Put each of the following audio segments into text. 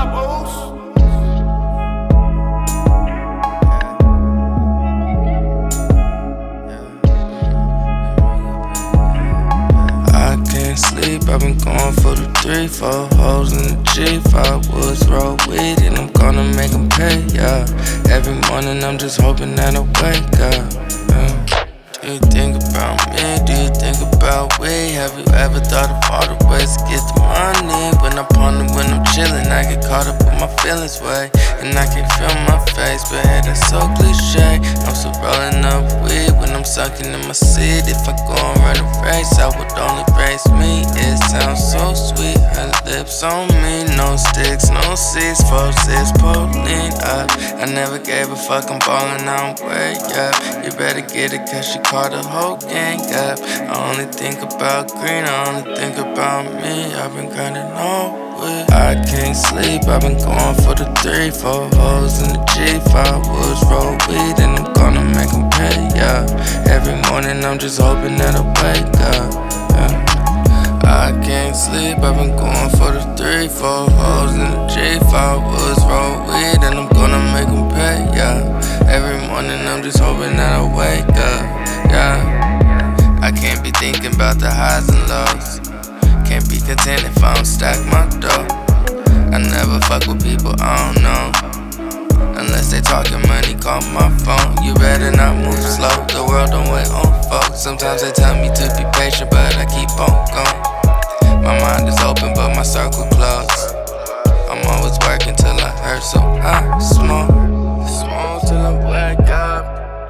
I can't sleep, I've been going for the 3-4 hoes in the G5 woods, roll weed, and I'm gonna make them pay, yeah. Every morning I'm just hoping that I wake up, yeah. Do you think about me? Do you think about we? Have you ever thought of all the ways to get the money? When I ponder, when I'm chillin', I get caught up with my feelings way, and I can feel my face, but hey, that's so cliche. I'm still rolling up weed when I'm sunken in my seat. If I go and run a race, I would only race me. It sounds so sweet, her lips on me. No sticks, no seats, 4-6 pulling up. I never gave a fuck, I'm ballin', I'm way up. You better get it, cause she caught the whole gang up. I only think about green, I only think about me. I've been grinding all week. I can't sleep, I've been going for the 3-4 hoes in the G5 woods, roll weed, and I'm gonna make them pay, yeah. Every morning I'm just hoping that I wake up, yeah. I can't sleep, I've been going for the 3-4 hoes in the G5 woods, roll weed, and I'm gonna make them pay, yeah. Every morning I'm just hoping that I wake up, yeah. I can't be thinking about the highs and lows. Can't be content if I don't stack my dough. I never fuck with people I don't know, unless they talking money, call my phone. You better not move slow, the world don't wait on folks. Sometimes they tell me to be patient, but I keep on going. My mind is open, but my circle closed. I'm always working till I hurt, so I smoke till I wake up.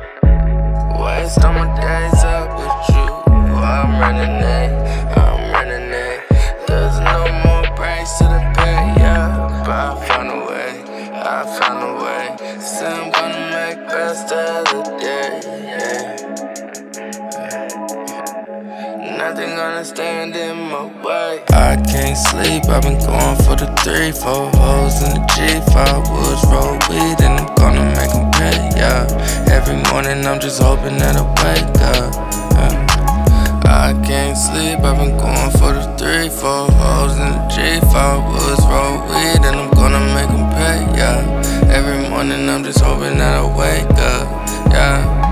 Waste all my days up with you. I'm running it. There's no more breaks to the pay, yeah. But I found a way. So I'm gonna make best of the day, yeah. Nothing gonna stand in my way. I can't sleep, I've been going for the 3-4 hoes in the G5 woods, roll weed, and I'm gonna make them pay, yeah. Every morning I'm just hoping that I wake up, yeah. I can't sleep, I've been going for the 3-4 hoes in the G5 woods, roll weed, and I'm gonna make them pay, yeah. Every morning I'm just hoping that I wake up, yeah.